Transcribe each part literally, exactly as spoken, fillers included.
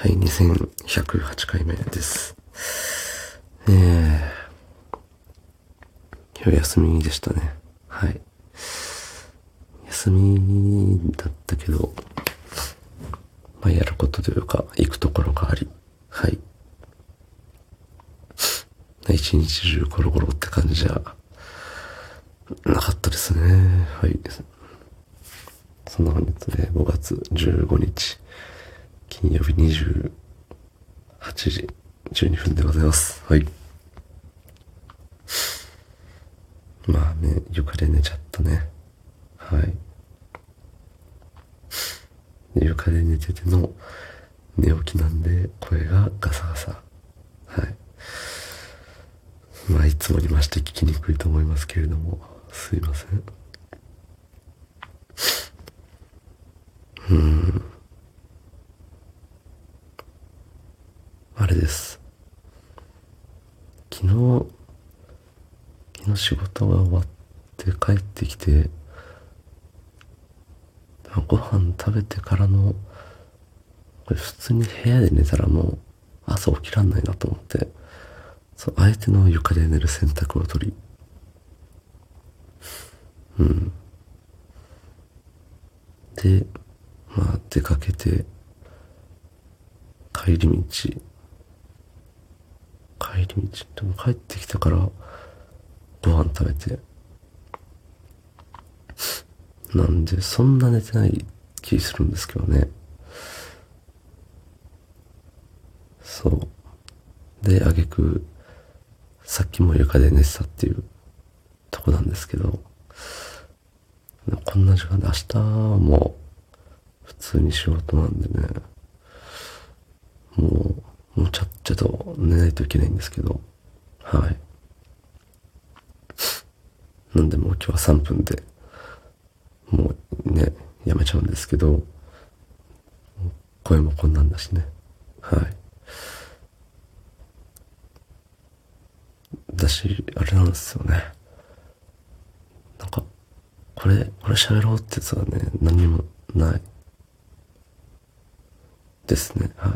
はい、にせんひゃくはちかいめです。えー、今日休みでしたね。はい。休みだったけど、まあ、やることというか、行くところがあり、はい。一日中ゴロゴロって感じじゃなかったですね。はい。そんな本日ね、ごがつじゅうごにち、金曜日にじゅうはちじじゅうにふんでございます。はい。まあね、床で寝ちゃったね。はい。床で寝てての寝起きなんで声がガサガサ。はい。まあいつもにまして聞きにくいと思いますけれども、すいません。うーん。あれです。昨日、昨日仕事が終わって帰ってきて、ご飯食べてからの、これ普通に部屋で寝たらもう朝起きらんないなと思って、そう、あえての床で寝る選択を取り、うん。で、まあ出かけて、帰り道、帰り道、でも帰ってきたからご飯食べて、なんでそんな寝てない気するんですけどね。そう。で、あげく、さっきも床で寝てたっていうとこなんですけど、こんな時間で明日も普通に仕事なんでね、もう、もうちゃっちゃと寝ないといけないんですけど、はい。なんでもう今日はさんぷんで、もうね、やめちゃうんですけど、声もこんなんだしね。はい。だし、あれなんですよね。なんか、これ、これ喋ろうってやつはね、何にもない。ですね。はい。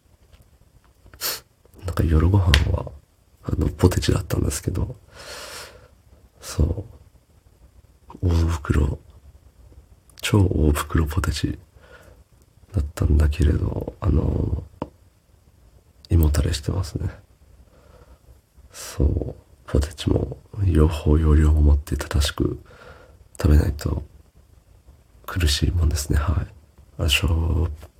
なんか夜ご飯は、あの、ポテチだったんですけど、そう、大袋、超大袋ポテチだったんだけれど、あの、胃もたれしてますね。そう、ポテチも、用法用量を持って正しく食べないと苦しいもんですね。はい。あしょー。